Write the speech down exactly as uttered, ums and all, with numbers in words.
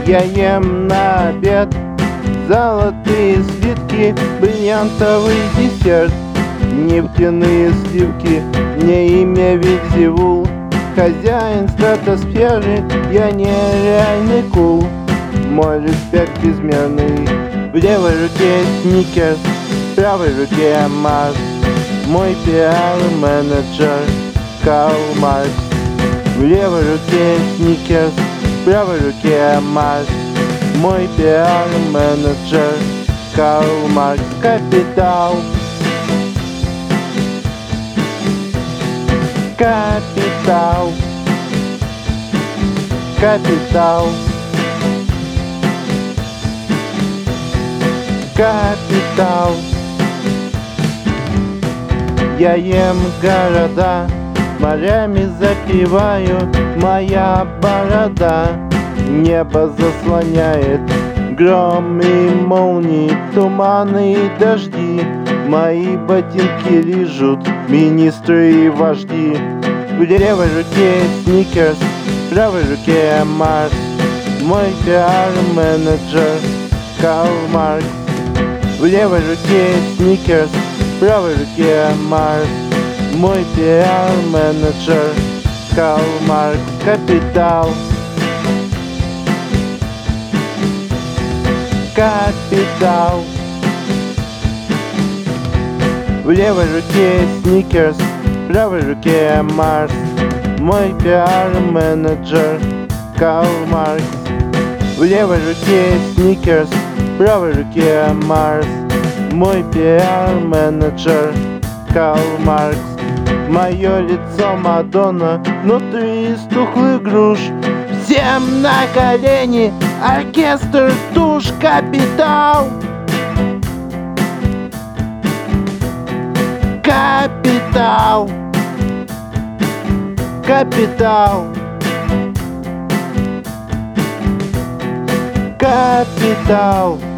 Я ем на обед золотые слитки, бриллиантовый десерт, нефтяные сливки. Мне имя Вельзевул, хозяин стратосферы, я нереальный кул. Мой респект безмерный. В левой руке сникерс, в правой руке Марс. Мой пиар-менеджер Карл Маркс. В левой руке сникерс, в правой руке Марс. Мой пиар-менеджер Карл Маркс. Капитал, капитал, капитал, капитал. Я ем города, морями запиваю, моя борода. Небо заслоняет гром и молнии, туманы и дожди. Мои ботинки лижут министры и вожди. В левой руке сникерс, в правой руке Марс. Мой пиар-менеджер Карл Маркс. В левой руке сникерс, в правой руке Марс. Мой пиар-менеджер Карл Маркс. Капитал, капитал. В левой руке сникерс, в правой руке Марс. Мой пиар-менеджер Карл Маркс. В левой руке сникерс, в правой руке Марс. Мой пиар-менеджер Карл Маркс. Мое лицо Мадонна, внутри из тухлых груш. Всем на колени, оркестр туш. Капитал, капитал, капитал, капитал.